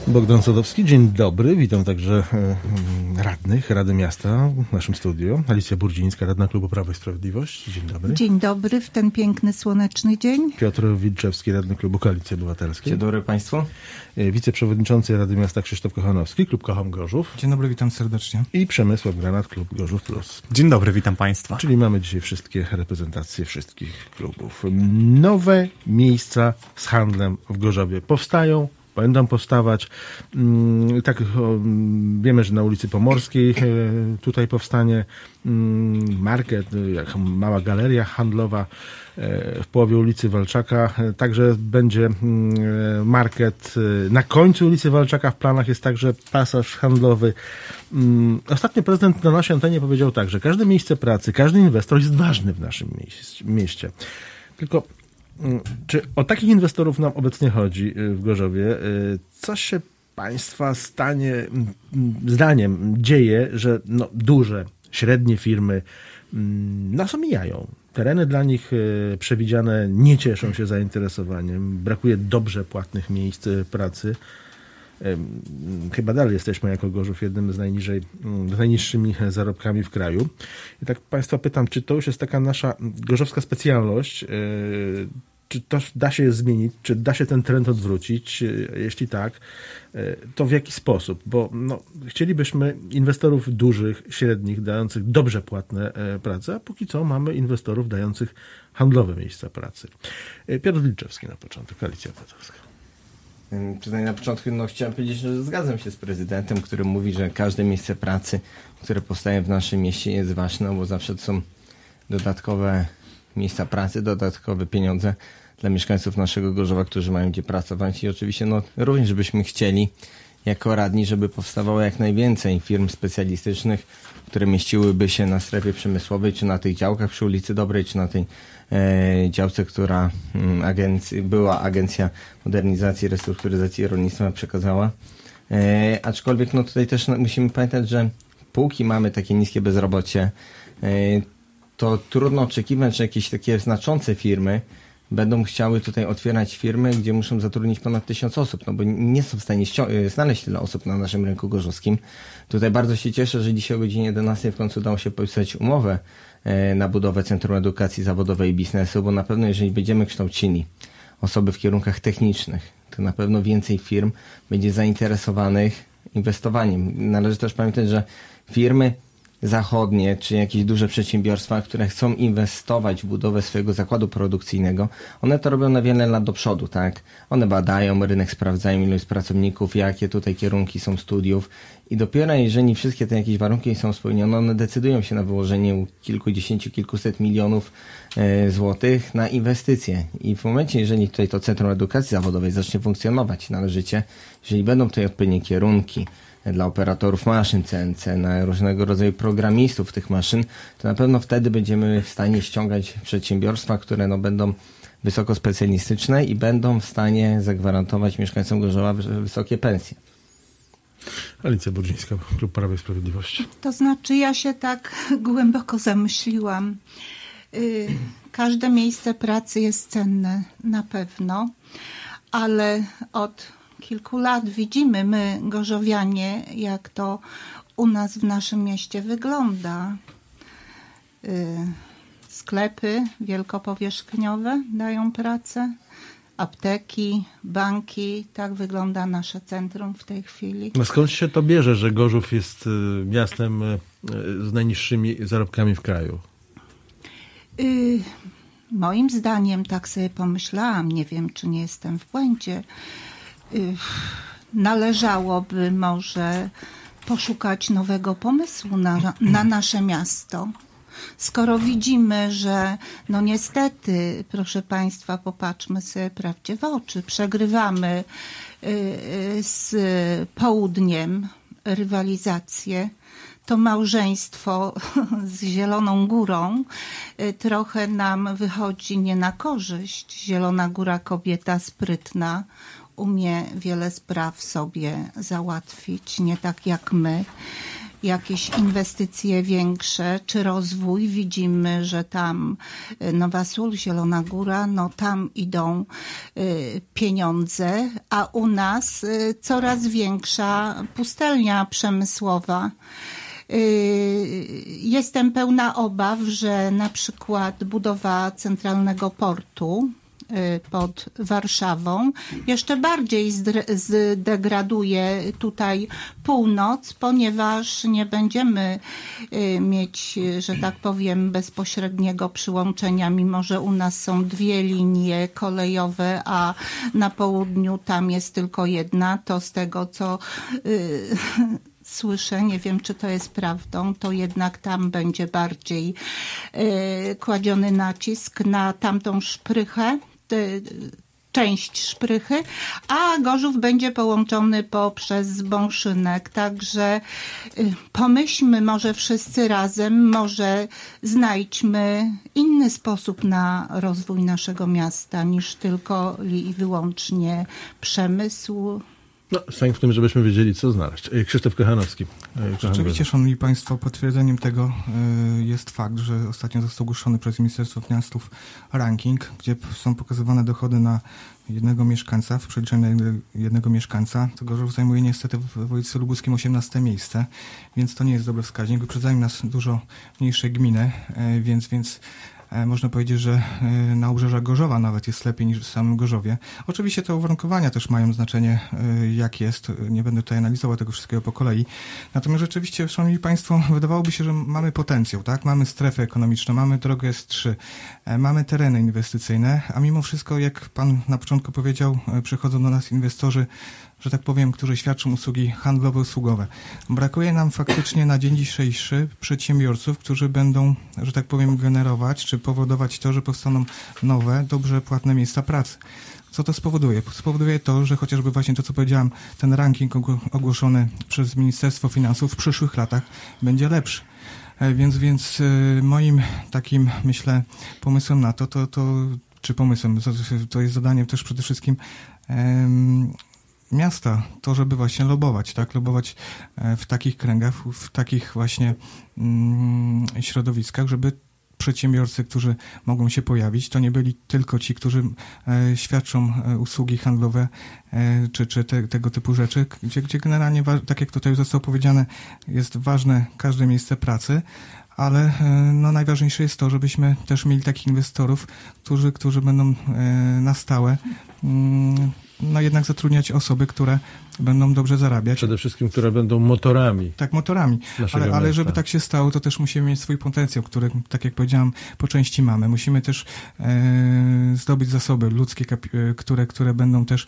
Bogdan Sadowski, dzień dobry. Witam także radnych Rady Miasta w naszym studiu. Alicja Burdzińska, radna Klubu Prawo i Sprawiedliwość. Dzień dobry. Dzień dobry w ten piękny, słoneczny dzień. Piotr Wilczewski, radny Klubu Koalicji Obywatelskiej. Dzień dobry Państwu. Wiceprzewodniczący Rady Miasta Krzysztof Kochanowski, Klub Kocham Gorzów. Dzień dobry, witam serdecznie. I Przemysław Granat, Klub Gorzów Plus. Dzień dobry, witam Państwa. Czyli mamy dzisiaj wszystkie reprezentacje wszystkich klubów. Nowe miejsca z handlem w Gorzowie powstają. Będą powstawać. Tak, wiemy, że na ulicy Pomorskiej tutaj powstanie market, jak mała galeria handlowa w połowie ulicy Walczaka. Także będzie market na końcu ulicy Walczaka. W planach jest także pasaż handlowy. Ostatnio prezydent na naszej antenie powiedział tak, że każde miejsce pracy, każdy inwestor jest ważny w naszym mieście. Tylko czy o takich inwestorów nam obecnie chodzi w Gorzowie? Co się Państwa zdaniem dzieje, że duże, średnie firmy nas omijają? Tereny dla nich przewidziane nie cieszą się zainteresowaniem. Brakuje dobrze płatnych miejsc pracy. Chyba dalej jesteśmy jako Gorzów jednym z najniższymi zarobkami w kraju. I tak Państwa pytam, czy to już jest taka nasza gorzowska specjalność? Czy to da się zmienić? Czy da się ten trend odwrócić? Jeśli tak, to w jaki sposób? Bo chcielibyśmy inwestorów dużych, średnich, dających dobrze płatne prace, a póki co mamy inwestorów dających handlowe miejsca pracy. Piotr Wilczewski na początek, Koalicja Obywatelska. Tutaj na początku chciałem powiedzieć, że zgadzam się z prezydentem, który mówi, że każde miejsce pracy, które powstaje w naszym mieście, jest ważne, bo zawsze to są dodatkowe miejsca pracy, dodatkowe pieniądze dla mieszkańców naszego Gorzowa, którzy mają gdzie pracować i oczywiście również byśmy chcieli jako radni, żeby powstawało jak najwięcej firm specjalistycznych, które mieściłyby się na strefie przemysłowej, czy na tych działkach przy ulicy Dobrej, czy na tej działce, która była Agencja Modernizacji i Restrukturyzacji Rolnictwa przekazała. Aczkolwiek tutaj też musimy pamiętać, że póki mamy takie niskie bezrobocie, to trudno oczekiwać, że jakieś takie znaczące firmy będą chciały tutaj otwierać firmy, gdzie muszą zatrudnić ponad 1000 osób, bo nie są w stanie znaleźć tyle osób na naszym rynku gorzowskim. Tutaj bardzo się cieszę, że dzisiaj o godzinie 11 w końcu udało się podpisać umowę na budowę Centrum Edukacji Zawodowej i Biznesu, bo na pewno jeżeli będziemy kształcili osoby w kierunkach technicznych, to na pewno więcej firm będzie zainteresowanych inwestowaniem. Należy też pamiętać, że firmy zachodnie, czy jakieś duże przedsiębiorstwa, które chcą inwestować w budowę swojego zakładu produkcyjnego, one to robią na wiele lat do przodu, tak? One badają rynek, sprawdzają ilość pracowników, jakie tutaj kierunki są studiów i dopiero jeżeli wszystkie te jakieś warunki są spełnione, one decydują się na wyłożenie kilkudziesięciu, kilkuset milionów złotych na inwestycje. I w momencie, jeżeli tutaj to Centrum Edukacji Zawodowej zacznie funkcjonować należycie, jeżeli będą tutaj odpowiednie kierunki dla operatorów maszyn CNC, na różnego rodzaju programistów tych maszyn, to na pewno wtedy będziemy w stanie ściągać przedsiębiorstwa, które będą wysoko specjalistyczne i będą w stanie zagwarantować mieszkańcom Gorzowa wysokie pensje. Alicja Burdzińska, Klub Prawo i Sprawiedliwość. To znaczy ja się tak głęboko zamyśliłam. Każde miejsce pracy jest cenne na pewno, ale od kilku lat widzimy my, gorzowianie, jak to u nas w naszym mieście wygląda. Sklepy wielkopowierzchniowe dają pracę, apteki, banki. Tak wygląda nasze centrum w tej chwili. Skąd się to bierze, że Gorzów jest miastem z najniższymi zarobkami w kraju? Moim zdaniem, tak sobie pomyślałam, nie wiem, czy nie jestem w błędzie, należałoby może poszukać nowego pomysłu na nasze miasto. Skoro widzimy, że niestety, proszę Państwa, popatrzmy sobie prawdzie w oczy, przegrywamy z południem rywalizację, to małżeństwo z Zieloną Górą trochę nam wychodzi nie na korzyść. Zielona Góra, kobieta sprytna, umie wiele spraw sobie załatwić, nie tak jak my. jakieś inwestycje większe, czy rozwój. Widzimy, że tam Nowa Sól, Zielona Góra, no tam idą pieniądze, a u nas coraz większa pustelnia przemysłowa. Jestem pełna obaw, że na przykład budowa centralnego portu pod Warszawą jeszcze bardziej zdegraduje tutaj północ, ponieważ nie będziemy mieć, że tak powiem, bezpośredniego przyłączenia, mimo że u nas są 2 linie kolejowe, a na południu tam jest tylko jedna. To z tego, co słyszę, nie wiem, czy to jest prawdą, to jednak tam będzie bardziej kładziony nacisk na tamtą szprychę, część szprychy, a Gorzów będzie połączony poprzez Zbąszynek. Także pomyślmy może wszyscy razem, może znajdźmy inny sposób na rozwój naszego miasta niż tylko i wyłącznie przemysł. No, sęk w tym, żebyśmy wiedzieli, co znaleźć. Krzysztof Kochanowski. Rzeczywiście, szanowni państwo, potwierdzeniem tego jest fakt, że ostatnio został ogłoszony przez Ministerstwo Finansów ranking, gdzie są pokazywane dochody na jednego mieszkańca, w przeliczeniu na jednego mieszkańca. To Gorzów zajmuje niestety w województwie lubuskim 18 miejsce, więc to nie jest dobry wskaźnik. Wyprzedzają nas dużo mniejsze gminy, więc można powiedzieć, że na obrzeżach Gorzowa nawet jest lepiej niż w samym Gorzowie. Oczywiście te uwarunkowania też mają znaczenie, jak jest. Nie będę tutaj analizował tego wszystkiego po kolei. Natomiast rzeczywiście, szanowni państwo, wydawałoby się, że mamy potencjał, tak? Mamy strefy ekonomiczne, mamy drogę S3, mamy tereny inwestycyjne, a mimo wszystko, jak pan na początku powiedział, przychodzą do nas inwestorzy, że tak powiem, którzy świadczą usługi handlowe, usługowe. Brakuje nam faktycznie na dzień dzisiejszy przedsiębiorców, którzy będą, że tak powiem, generować czy powodować to, że powstaną nowe, dobrze płatne miejsca pracy. Co to spowoduje? Spowoduje to, że chociażby właśnie to, co powiedziałem, ten ranking ogłoszony przez Ministerstwo Finansów w przyszłych latach będzie lepszy. Więc moim takim, myślę, pomysłem na to jest zadaniem też przede wszystkim miasta, to żeby właśnie lobować, tak? Lobować w takich kręgach, w takich właśnie środowiskach, żeby przedsiębiorcy, którzy mogą się pojawić, to nie byli tylko ci, którzy świadczą usługi handlowe czy tego typu rzeczy, gdzie generalnie, tak jak tutaj zostało powiedziane, jest ważne każde miejsce pracy, ale no, najważniejsze jest to, żebyśmy też mieli takich inwestorów, którzy będą na stałe no jednak zatrudniać osoby, które będą dobrze zarabiać. Przede wszystkim, które będą motorami. Tak, motorami. Ale żeby tak się stało, to też musimy mieć swój potencjał, który, tak jak powiedziałam, po części mamy. Musimy też zdobyć zasoby ludzkie, które będą też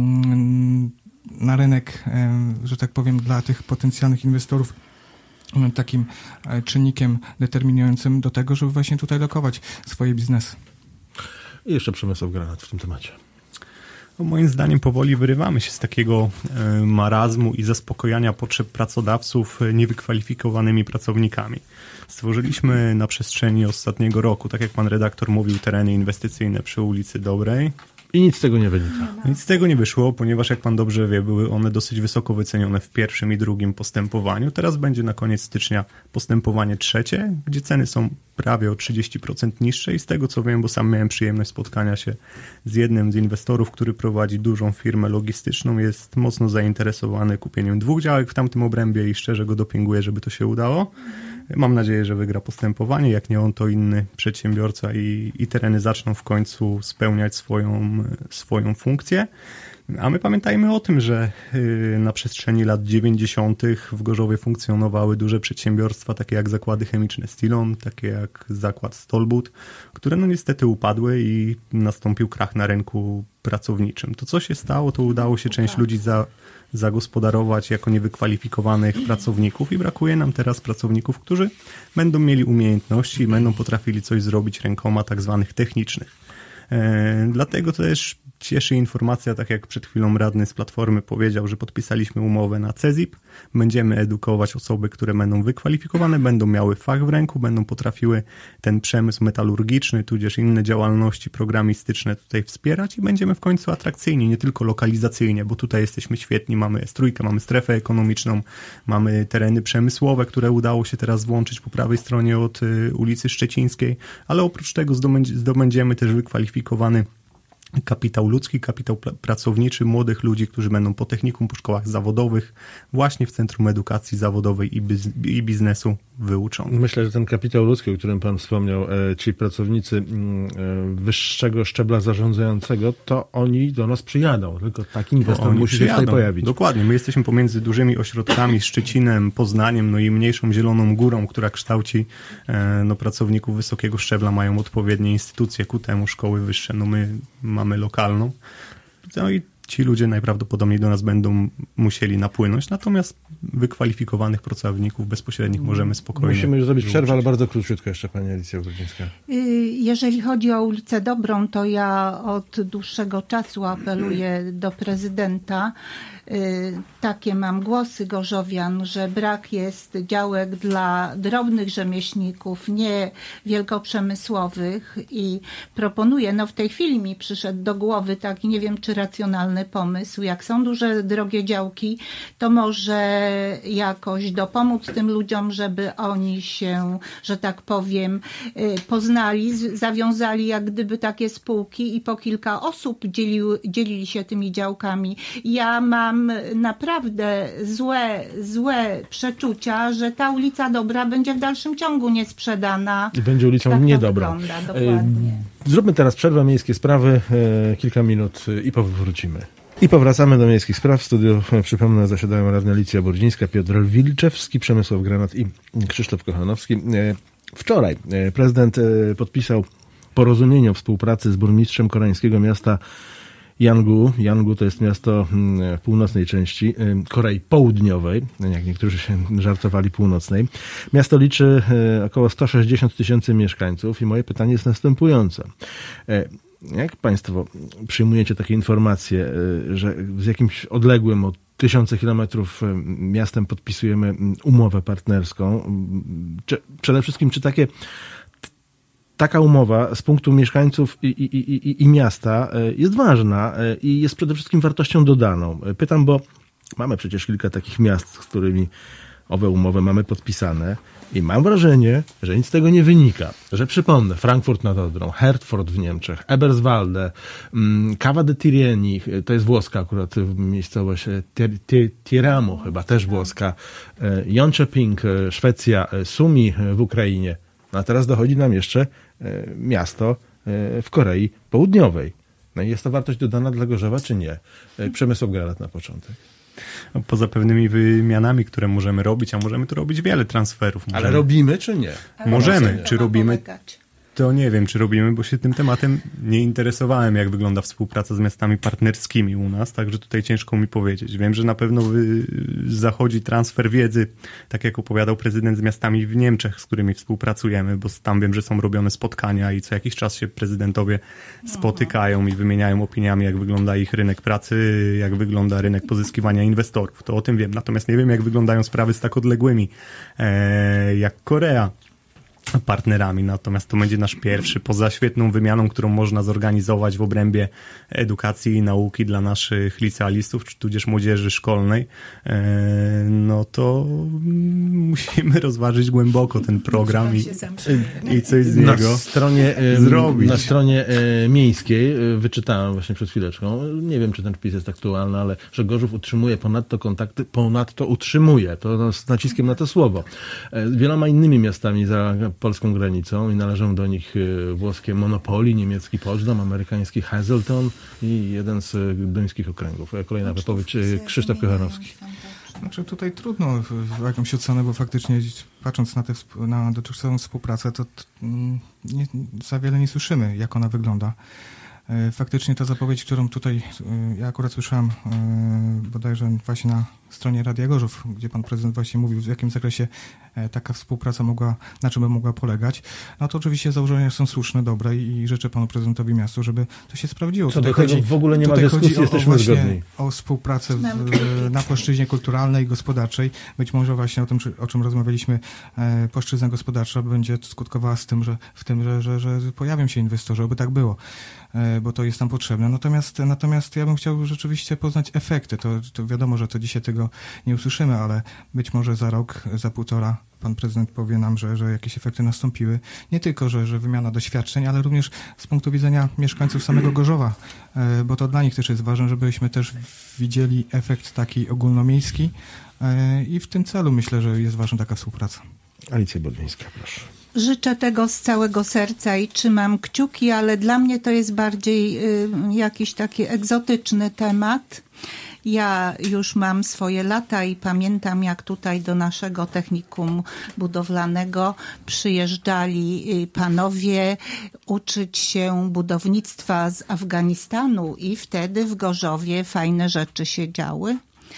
na rynek, że tak powiem, dla tych potencjalnych inwestorów takim czynnikiem determinującym do tego, żeby właśnie tutaj lokować swoje biznesy. I jeszcze Przemysław Granat w tym temacie. No, moim zdaniem powoli wyrywamy się z takiego marazmu i zaspokojania potrzeb pracodawców niewykwalifikowanymi pracownikami. Stworzyliśmy na przestrzeni ostatniego roku, tak jak pan redaktor mówił, tereny inwestycyjne przy ulicy Dobrej. I nic z tego nie wynika. Nic z tego nie wyszło, ponieważ jak pan dobrze wie, były one dosyć wysoko wycenione w pierwszym i drugim postępowaniu. Teraz będzie na koniec stycznia postępowanie trzecie, gdzie ceny są prawie o 30% niższe i z tego co wiem, bo sam miałem przyjemność spotkania się z jednym z inwestorów, który prowadzi dużą firmę logistyczną, jest mocno zainteresowany kupieniem 2 działek w tamtym obrębie i szczerze go dopinguję, żeby to się udało. Mam nadzieję, że wygra postępowanie, jak nie on, to inny przedsiębiorca i tereny zaczną w końcu spełniać swoją funkcję. A my pamiętajmy o tym, że na przestrzeni lat 90. w Gorzowie funkcjonowały duże przedsiębiorstwa, takie jak zakłady chemiczne Stilon, takie jak zakład Stolbut, które no niestety upadły i nastąpił krach na rynku pracowniczym. To co się stało, to udało się część ludzi zagospodarować jako niewykwalifikowanych pracowników i brakuje nam teraz pracowników, którzy będą mieli umiejętności i będą potrafili coś zrobić rękoma tak zwanych technicznych. Dlatego też Cieszy informacja, tak jak przed chwilą radny z Platformy powiedział, że podpisaliśmy umowę na CEZIP. Będziemy edukować osoby, które będą wykwalifikowane, będą miały fach w ręku, będą potrafiły ten przemysł metalurgiczny, tudzież inne działalności programistyczne tutaj wspierać i będziemy w końcu atrakcyjni, nie tylko lokalizacyjnie, bo tutaj jesteśmy świetni, mamy S3, mamy strefę ekonomiczną, mamy tereny przemysłowe, które udało się teraz włączyć po prawej stronie od ulicy Szczecińskiej, ale oprócz tego zdobędziemy też wykwalifikowany kapitał ludzki, kapitał pracowniczy młodych ludzi, którzy będą po technikum, po szkołach zawodowych, właśnie w Centrum Edukacji Zawodowej i Biznesu wyuczony. Myślę, że ten kapitał ludzki, o którym pan wspomniał, ci pracownicy wyższego szczebla zarządzającego, to oni do nas przyjadą. Tylko taki inwestor musi się tutaj pojawić. Dokładnie. My jesteśmy pomiędzy dużymi ośrodkami, Szczecinem, Poznaniem, no i mniejszą Zieloną Górą, która kształci pracowników wysokiego szczebla, mają odpowiednie instytucje ku temu, szkoły wyższe. No my mamy lokalną. No i ci ludzie najprawdopodobniej do nas będą musieli napłynąć, natomiast wykwalifikowanych pracowników bezpośrednich możemy spokojnie Musimy już zrobić przerwę, wyuczyć. ale bardzo króciutko jeszcze, pani Alicja Brudzińska. Jeżeli chodzi o ulicę Dobrą, to ja od dłuższego czasu apeluję do prezydenta. Takie mam głosy gorzowian, że brak jest działek dla drobnych rzemieślników, nie wielkoprzemysłowych i proponuję, w tej chwili mi przyszedł do głowy taki, nie wiem czy racjonalny pomysł, jak są duże, drogie działki, to może jakoś dopomóc tym ludziom, żeby oni się, że tak powiem, poznali, zawiązali jak gdyby takie spółki i po kilka osób dzielili się tymi działkami. Ja mam naprawdę złe przeczucia, że ta ulica Dobra będzie w dalszym ciągu niesprzedana. I będzie ulicą tak niedobrą. Dokładnie. Zróbmy teraz przerwę, miejskie sprawy, kilka minut i powrócimy. I powracamy do miejskich spraw. W studiu, przypomnę, zasiadają radni Alicja Brudzińska, Piotr Wilczewski, Przemysław Granat i Krzysztof Kochanowski. Wczoraj prezydent podpisał porozumienie o współpracy z burmistrzem koreańskiego miasta Yangu. Yangu to jest miasto w północnej części Korei Południowej, jak niektórzy się żartowali, północnej. Miasto liczy około 160 000 mieszkańców i moje pytanie jest następujące. Jak państwo przyjmujecie takie informacje, że z jakimś odległym od tysiące kilometrów miastem podpisujemy umowę partnerską? Przede wszystkim, czy taka umowa z punktu mieszkańców i miasta jest ważna i jest przede wszystkim wartością dodaną? Pytam, bo mamy przecież kilka takich miast, z którymi owe umowy mamy podpisane i mam wrażenie, że nic z tego nie wynika. Że przypomnę, Frankfurt nad Odrą, Hertford w Niemczech, Eberswalde, Cava de Tirieni, to jest włoska akurat miejscowość, Tiramo chyba, też włoska, Jönköping, Szwecja, Sumi w Ukrainie. A teraz dochodzi nam jeszcze miasto w Korei Południowej. No i jest to wartość dodana dla Gorzowa, czy nie? Przemysław Granat na początek. Poza pewnymi wymianami, które możemy robić, a możemy tu robić wiele transferów. Ale robimy, czy nie? Możemy. Czy robimy? Polegać. To nie wiem, czy robimy, bo się tym tematem nie interesowałem, jak wygląda współpraca z miastami partnerskimi u nas, także tutaj ciężko mi powiedzieć. Wiem, że na pewno zachodzi transfer wiedzy, tak jak opowiadał prezydent, z miastami w Niemczech, z którymi współpracujemy, bo tam wiem, że są robione spotkania i co jakiś czas się prezydentowie spotykają i wymieniają opiniami, jak wygląda ich rynek pracy, jak wygląda rynek pozyskiwania inwestorów. To o tym wiem, natomiast nie wiem, jak wyglądają sprawy z tak odległymi, jak Korea, partnerami, natomiast to będzie nasz pierwszy, poza świetną wymianą, którą można zorganizować w obrębie edukacji i nauki dla naszych licealistów, czy tudzież młodzieży szkolnej, no to musimy rozważyć głęboko ten program i coś z niego zrobić. Na stronie miejskiej wyczytałem właśnie przed chwileczką, nie wiem, czy ten wpis jest aktualny, ale że Gorzów utrzymuje ponadto kontakty, utrzymuje, to z naciskiem na to słowo, z wieloma innymi miastami za polską granicą i należą do nich włoskie Monopoly, niemiecki Poczdam, amerykański Hazelton i jeden z duńskich okręgów. Kolejna wypowiedź, Krzysztof Kochanowski. Znaczy tutaj trudno w jakąś ocenę, bo faktycznie patrząc na dotychczasową współpracę, to za wiele nie słyszymy, jak ona wygląda. Faktycznie ta zapowiedź, którą tutaj ja akurat słyszałem bodajże właśnie stronie Radia Gorzów, gdzie pan prezydent właśnie mówił, w jakim zakresie taka współpraca na czym by mogła polegać, no to oczywiście założenia są słuszne, dobre i życzę panu prezydentowi miastu, żeby to się sprawdziło. Co do tego w ogóle nie ma dyskusji, jesteśmy zgodni. O współpracę na płaszczyźnie kulturalnej, gospodarczej. Być może właśnie o czym rozmawialiśmy, płaszczyzna gospodarcza będzie skutkowała w tym, że pojawią się inwestorzy, aby tak było, bo to jest nam potrzebne. Natomiast ja bym chciał rzeczywiście poznać efekty. To wiadomo, że to dzisiaj tego nie usłyszymy, ale być może za rok, za półtora pan prezydent powie nam, że jakieś efekty nastąpiły. Nie tylko, że wymiana doświadczeń, ale również z punktu widzenia mieszkańców samego Gorzowa, bo to dla nich też jest ważne, żebyśmy też widzieli efekt taki ogólnomiejski i w tym celu myślę, że jest ważna taka współpraca. Alicja Bodlińska, proszę. Życzę tego z całego serca i trzymam kciuki, ale dla mnie to jest bardziej jakiś taki egzotyczny temat. Ja już mam swoje lata i pamiętam, jak tutaj do naszego technikum budowlanego przyjeżdżali panowie uczyć się budownictwa z Afganistanu i wtedy w Gorzowie fajne rzeczy się działy.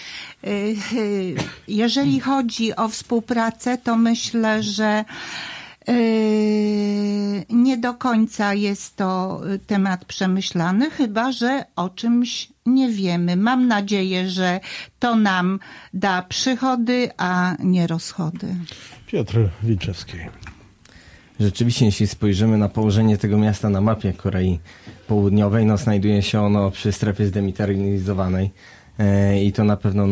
Jeżeli chodzi o współpracę, to myślę, że nie do końca jest to temat przemyślany, chyba że o czymś nie wiemy. Mam nadzieję, że to nam da przychody, a nie rozchody. Piotr Wilczewski. Rzeczywiście, jeśli spojrzymy na położenie tego miasta na mapie Korei Południowej, no znajduje się ono przy strefie zdemilitaryzowanej i to na pewno,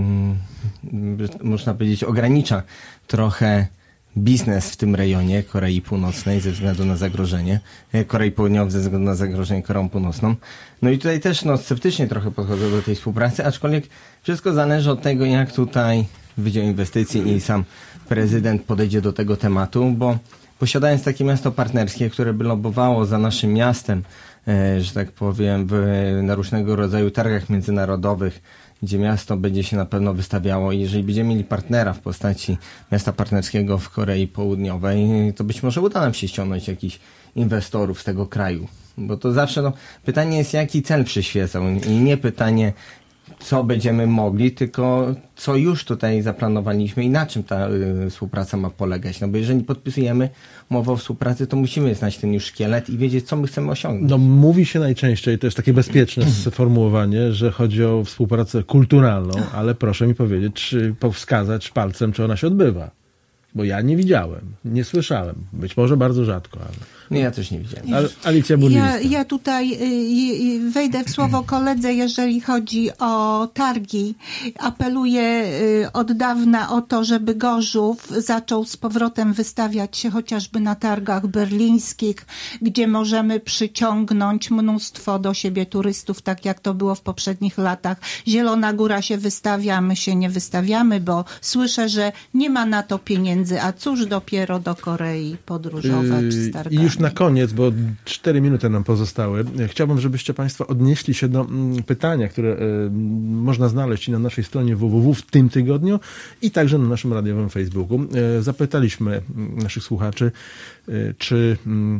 można powiedzieć, ogranicza trochę biznes w tym rejonie Korei Północnej ze względu na zagrożenie, Korei Południowej ze względu na zagrożenie Koreą Północną. No i tutaj też sceptycznie trochę podchodzę do tej współpracy, aczkolwiek wszystko zależy od tego, jak tutaj Wydział Inwestycji i sam prezydent podejdzie do tego tematu, bo posiadając takie miasto partnerskie, które by lobowało za naszym miastem, że tak powiem, na różnego rodzaju targach międzynarodowych, gdzie miasto będzie się na pewno wystawiało i jeżeli będziemy mieli partnera w postaci miasta partnerskiego w Korei Południowej, to być może uda nam się ściągnąć jakichś inwestorów z tego kraju. Bo to zawsze pytanie jest, jaki cel przyświecał i nie pytanie, co będziemy mogli, tylko co już tutaj zaplanowaliśmy i na czym ta współpraca ma polegać. No bo jeżeli podpisujemy umowę o współpracy, to musimy znać ten już szkielet i wiedzieć, co my chcemy osiągnąć. No mówi się najczęściej, to jest takie bezpieczne sformułowanie, że chodzi o współpracę kulturalną, ale proszę mi powiedzieć, czy wskazać palcem, czy ona się odbywa. Bo ja nie widziałem, nie słyszałem. Być może bardzo rzadko, ale... No ja też nie widziałem. Alicja Burlińska. Ja tutaj wejdę w słowo koledze, jeżeli chodzi o targi. Apeluję od dawna o to, żeby Gorzów zaczął z powrotem wystawiać się chociażby na targach berlińskich, gdzie możemy przyciągnąć mnóstwo do siebie turystów, tak jak to było w poprzednich latach. Zielona Góra się wystawia, my się nie wystawiamy, bo słyszę, że nie ma na to pieniędzy, a cóż dopiero do Korei podróżować z targami. I już na koniec, bo 4 minuty nam pozostały, chciałbym, żebyście Państwo odnieśli się do pytania, które można znaleźć i na naszej stronie www w tym tygodniu i także na naszym radiowym Facebooku. Zapytaliśmy naszych słuchaczy, czy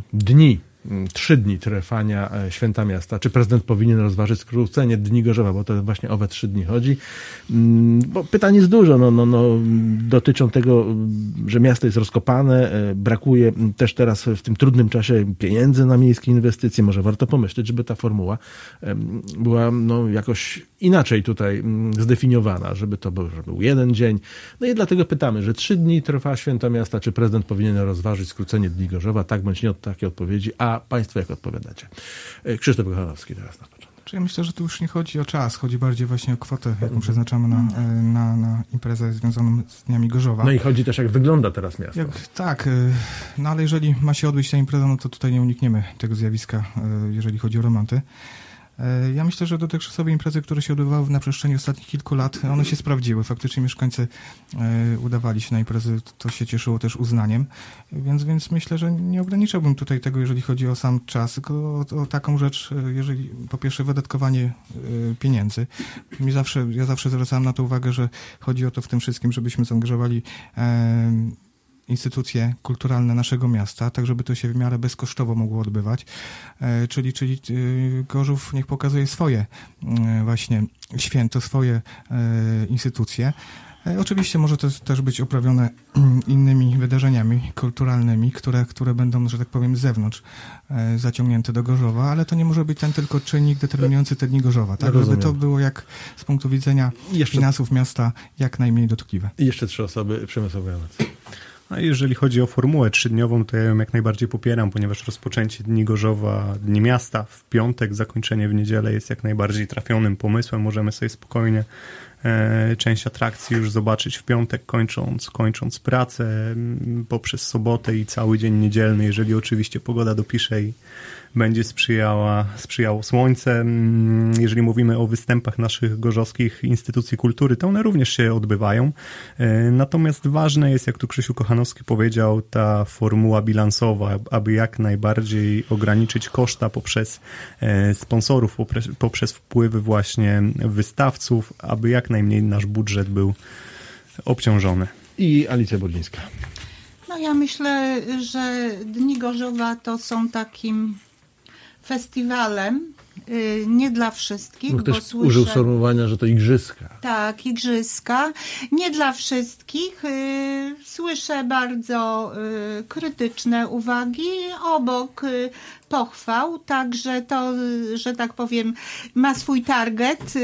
3 dni trwania Święta Miasta. Czy prezydent powinien rozważyć skrócenie Dni Gorzowa, bo to właśnie o 3 dni chodzi. Bo pytań jest dużo. Dotyczą tego, że miasto jest rozkopane, brakuje też teraz w tym trudnym czasie pieniędzy na miejskie inwestycje. Może warto pomyśleć, żeby ta formuła była jakoś inaczej tutaj zdefiniowana, żeby to był 1 dzień. No i dlatego pytamy, że 3 dni trwa Święto Miasta, czy prezydent powinien rozważyć skrócenie Dni Gorzowa? Tak bądź nie, od takiej odpowiedzi. A Państwo jak odpowiadacie? Krzysztof Kochanowski teraz na początek. Ja myślę, że tu już nie chodzi o czas, chodzi bardziej właśnie o kwotę, jaką przeznaczamy na imprezę związaną z Dniami Gorzowa. No i chodzi też, jak wygląda teraz miasto. Tak, ale jeżeli ma się odbyć ta impreza, no to tutaj nie unikniemy tego zjawiska, jeżeli chodzi o remonty. Ja myślę, że dotychczasowe imprezy, które się odbywały na przestrzeni ostatnich kilku lat, one się sprawdziły. Faktycznie mieszkańcy udawali się na imprezy, to się cieszyło też uznaniem, więc myślę, że nie ograniczałbym tutaj tego, jeżeli chodzi o sam czas, tylko o taką rzecz, jeżeli po pierwsze wydatkowanie pieniędzy. Ja zawsze zwracałem na to uwagę, że chodzi o to w tym wszystkim, żebyśmy zaangażowali instytucje kulturalne naszego miasta, tak żeby to się w miarę bezkosztowo mogło odbywać. Czyli Gorzów niech pokazuje swoje właśnie święto, swoje instytucje. Oczywiście może to też być uprawione innymi wydarzeniami kulturalnymi, które będą, że tak powiem, z zewnątrz zaciągnięte do Gorzowa, ale to nie może być ten tylko czynnik determinujący te dni Gorzowa, tak? Żeby to było jak z punktu widzenia finansów miasta jak najmniej dotkliwe. I jeszcze 3 osoby, Przemysław Wojanowic. A jeżeli chodzi o formułę 3-dniową, to ja ją jak najbardziej popieram, ponieważ rozpoczęcie Dni Gorzowa, Dni Miasta w piątek, zakończenie w niedzielę jest jak najbardziej trafionym pomysłem. Możemy sobie spokojnie część atrakcji już zobaczyć w piątek, kończąc pracę poprzez sobotę i cały dzień niedzielny, jeżeli oczywiście pogoda dopisze i będzie sprzyjało słońce. Jeżeli mówimy o występach naszych gorzowskich instytucji kultury, to one również się odbywają. Natomiast ważne jest, jak tu Krzysiu Kochanowski powiedział, ta formuła bilansowa, aby jak najbardziej ograniczyć koszta poprzez sponsorów, poprzez wpływy właśnie wystawców, aby jak najmniej nasz budżet był obciążony. I Alicja Bordzińska. No ja myślę, że Dni Gorzowa to są takim festiwalem, nie dla wszystkich. No ktoś użył sformułowania, że to igrzyska. Tak, igrzyska. Nie dla wszystkich. Słyszę bardzo krytyczne uwagi obok pochwał, także to, że tak powiem, ma swój target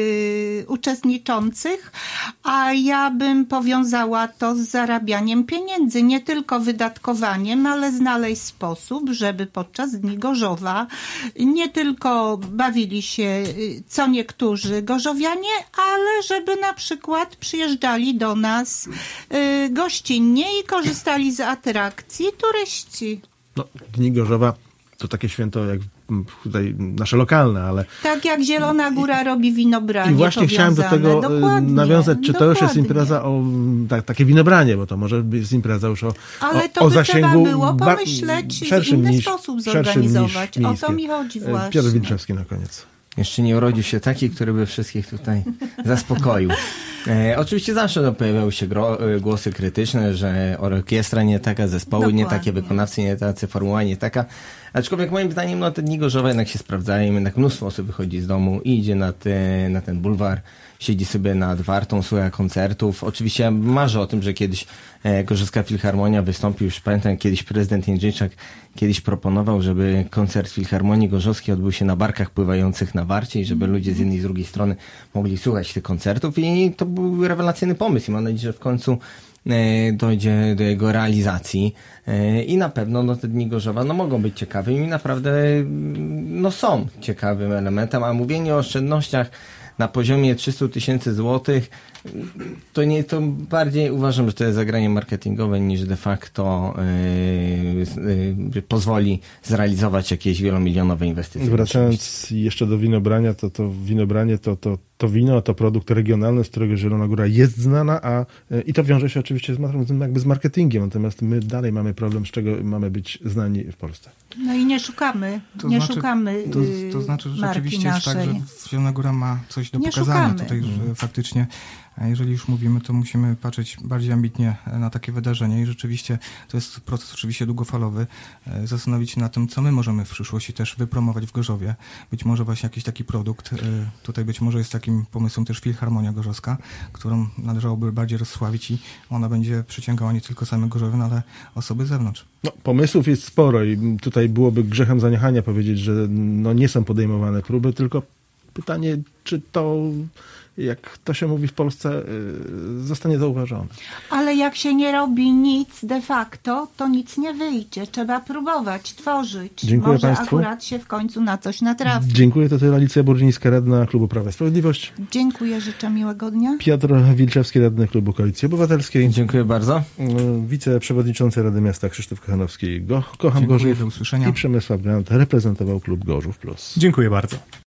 uczestniczących, a ja bym powiązała to z zarabianiem pieniędzy, nie tylko wydatkowaniem, ale znaleźć sposób, żeby podczas Dni Gorzowa nie tylko bawili się co niektórzy gorzowianie, ale żeby na przykład przyjeżdżali do nas gościnnie i korzystali z atrakcji turyści. No, Dni Gorzowa to takie święto jak tutaj nasze lokalne, ale... Tak jak Zielona Góra robi winobranie. I właśnie chciałem do tego nawiązać, czy to już jest impreza takie winobranie, bo to może być impreza już ale to o by zasięgu trzeba było pomyśleć, w inny sposób zorganizować. O to mi chodzi właśnie. Piotr Wilczewski na koniec. Jeszcze nie urodził się taki, który by wszystkich tutaj zaspokoił. Oczywiście zawsze pojawiały się głosy krytyczne, że orkiestra nie taka, zespoły nie takie, wykonawcy nie tacy, formuła nie taka. Aczkolwiek moim zdaniem te Dni Gorzowa jednak się sprawdzają, jednak mnóstwo osób wychodzi z domu i idzie na ten bulwar, siedzi sobie nad Wartą, słucha koncertów. Oczywiście marzę o tym, że kiedyś Gorzowska Filharmonia wystąpi. Już pamiętam, kiedyś prezydent Jędrzejczak proponował, żeby koncert Filharmonii Gorzowskiej odbył się na barkach pływających na Warcie i żeby ludzie z jednej i z drugiej strony mogli słuchać tych koncertów i to był rewelacyjny pomysł i mam nadzieję, że w końcu dojdzie do jego realizacji i na pewno te Dni Gorzowa mogą być ciekawe i naprawdę są ciekawym elementem, a mówienie o oszczędnościach na poziomie 300 000 złotych, to bardziej uważam, że to jest zagranie marketingowe niż de facto pozwoli zrealizować jakieś wielomilionowe inwestycje. Wracając jeszcze do winobrania, to winobranie to wino, to produkt regionalny, z którego Zielona Góra jest znana, i to wiąże się oczywiście z marketingiem, natomiast my dalej mamy problem, z czego mamy być znani w Polsce. No i nie szukamy To znaczy, że rzeczywiście naszej. jest tak, że Zielona Góra ma coś do pokazania tutaj, że faktycznie, a jeżeli już mówimy, to musimy patrzeć bardziej ambitnie na takie wydarzenie i rzeczywiście to jest proces oczywiście długofalowy, zastanowić się nad tym, co my możemy w przyszłości też wypromować w Gorzowie. Być może właśnie jakiś taki produkt, tutaj być może jest takim pomysłem też Filharmonia Gorzowska, którą należałoby bardziej rozsławić i ona będzie przyciągała nie tylko samych gorzowian, ale osoby z zewnątrz. No, pomysłów jest sporo i tutaj byłoby grzechem zaniechania powiedzieć, że nie są podejmowane próby, tylko pytanie, czy to, jak to się mówi w Polsce, zostanie zauważone. Ale jak się nie robi nic de facto, to nic nie wyjdzie. Trzeba próbować, tworzyć. Dziękuję Może Państwu. akurat się w końcu na coś natrafi. Dziękuję, to Alicja Bordzińska, radna Klubu Prawa i Sprawiedliwość. Dziękuję, życzę miłego dnia. Piotr Wilczewski, radny Klubu Koalicji Obywatelskiej. Dziękuję bardzo. Wiceprzewodniczący Rady Miasta Krzysztof Kochanowski, Kocham Dziękuję, Gorzów. do usłyszenia. I Przemysław Grant reprezentował Klub Gorzów Plus. Dziękuję bardzo.